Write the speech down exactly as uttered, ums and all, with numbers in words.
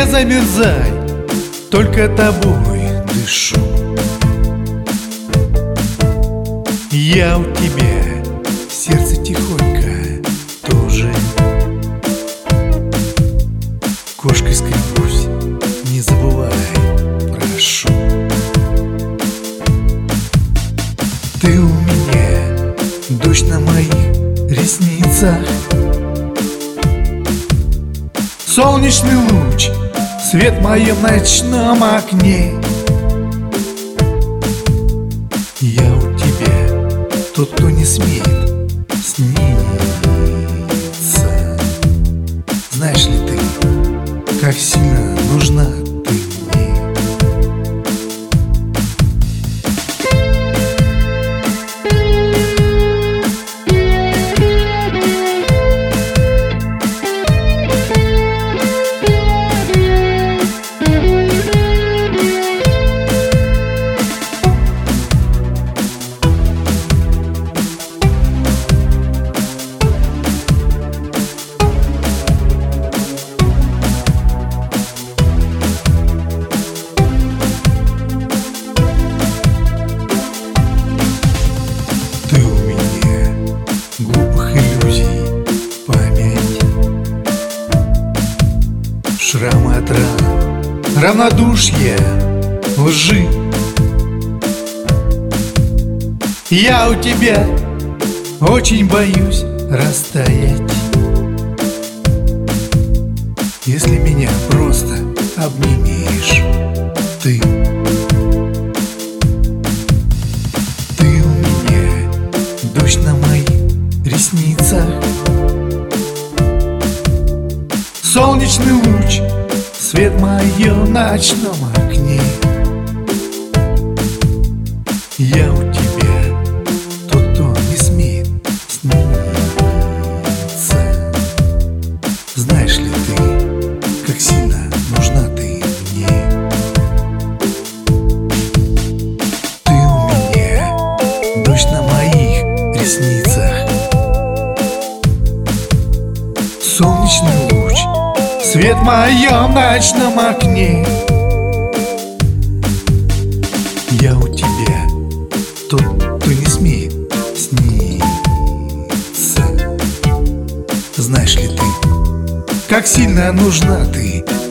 не замерзай, только тобой дышу. Я у тебя в сердце тихонько тоже кошкой скребусь, не забывай, прошу. Ты у меня дождь на моих ресницах, солнечный луч, свет в моем ночном окне. Я у тебя тот, кто не смеет сниться. Знаешь ли ты, как сильно нужна ты мне? Ты у меня глупых иллюзий память, шрамы от ран, равнодушие, лжи. Я у тебя очень боюсь растаять. Если меня просто обнимешь ты, дождь на моих ресницах, солнечный луч, свет в моем ночном окне. Я у тебя тот, кто не смеет сниться. Знаешь ли ты, как сильно нужна ты мне? Ты у меня дождь на моих ресницах, солнечный луч, свет в моем ночном окне. Я у тебя тот, кто не смеет сниться. Знаешь ли ты, как сильно нужна ты